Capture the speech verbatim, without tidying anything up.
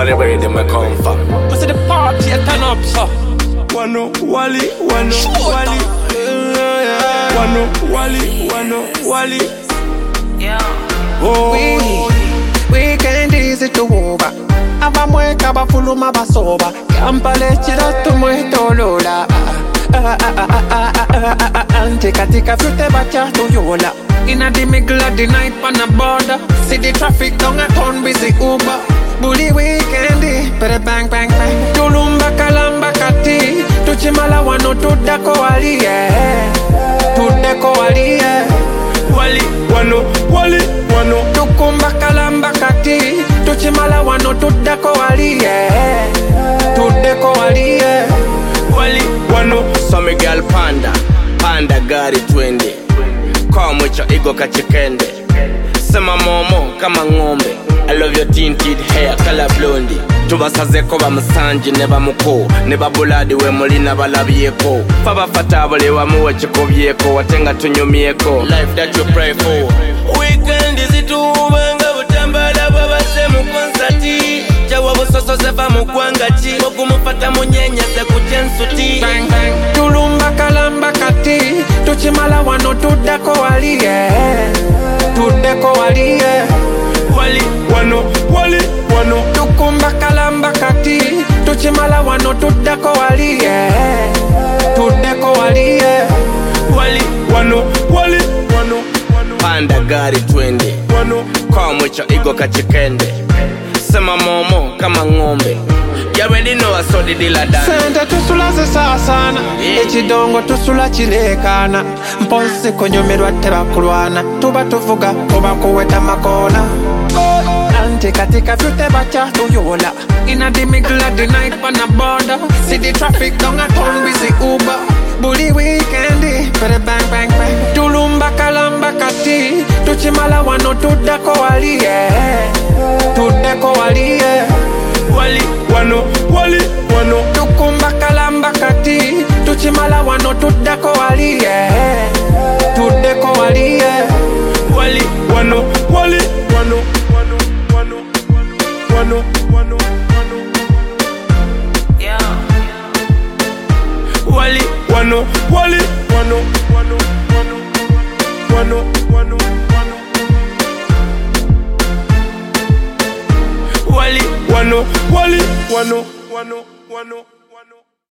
the way them I come from. What's the party I turn up, so? Wano Wally, Wano Wally, Wano Wally, Wano Wally. Yeah. Oh, We, weekend easy to over. Abamweka bafuluma basoba. Kampale chira tumwetolola. Ante katika vyute bacha tuyola. Inna the middle of the night on the border. See the traffic down a town busy Uber. Bully weekendi, pere bang bang bang. Tulumba kalamba kati. Tuchimala wano tudako wali yeah. Tudako wali yeah. Wally, Wano Wally, Wano. Tukumba kalamba kati. Tuchimala wano tudako wali yeah. Tudako wali yeah. Wally, Wano. So me girl panda, panda gari twende. Kwa mwicho igo kachikende. Sema momo kama ngombe. I love your tinted hair, color blondie. Tubasaze ko bamusanji ne bamuko. Ne babuladi we mulina balabyeko. Faba fatabole wa muwe chikobyeko. Watenga tunyumieko. Life that you pray for. Weekend is it ubanga butambala babase mu konsati. Jawa busoso sefa mu kwangati. Okumufata munyenya ze kujensuti. Bang bang. Tulumba kalamba kati. Tuchimala wano tudako wali yeah. Tudako wali yeah. Wally, Wano Wally, Wano. Tukumba kalamba kati. Tuchimala wano tudako wali yeah. Tudako wali yeah. Wally, Wano Wally, Wano. Panda gari twende. Wano. Kwa mwicho igo kachikende. Sema momo kama ngombe. You already know I saw the deal I done. Sente tusula zisa sana Yeah. Echidongo tusula chilekana Mponsi konyomerwa teba kulwana Tuba tuvuga kuba kuweta makona Ante katika vyute bacha tuyola Inna the middle of the night on the border. See the traffic down a town busy Uber. Bully weekendi, pere bang bang bang. Tulumba kalamba kati. Tuchimala wano tudako wali yeah. Tudako wali yeah. Wally, Wano Wally, Wano. Tukumba kalamba kati. Tuchimala wano tudako wali yeah. Tudako wali yeah. Wally, Wano Wally, Wano. Wano, Wano, Wano, Wano, Wano. Yeah. Wally, Wano Wally, Wano, Wano, Wano, Wano, Wano, Wano. Wally, Wano Wally, Wano, Wano, Wano.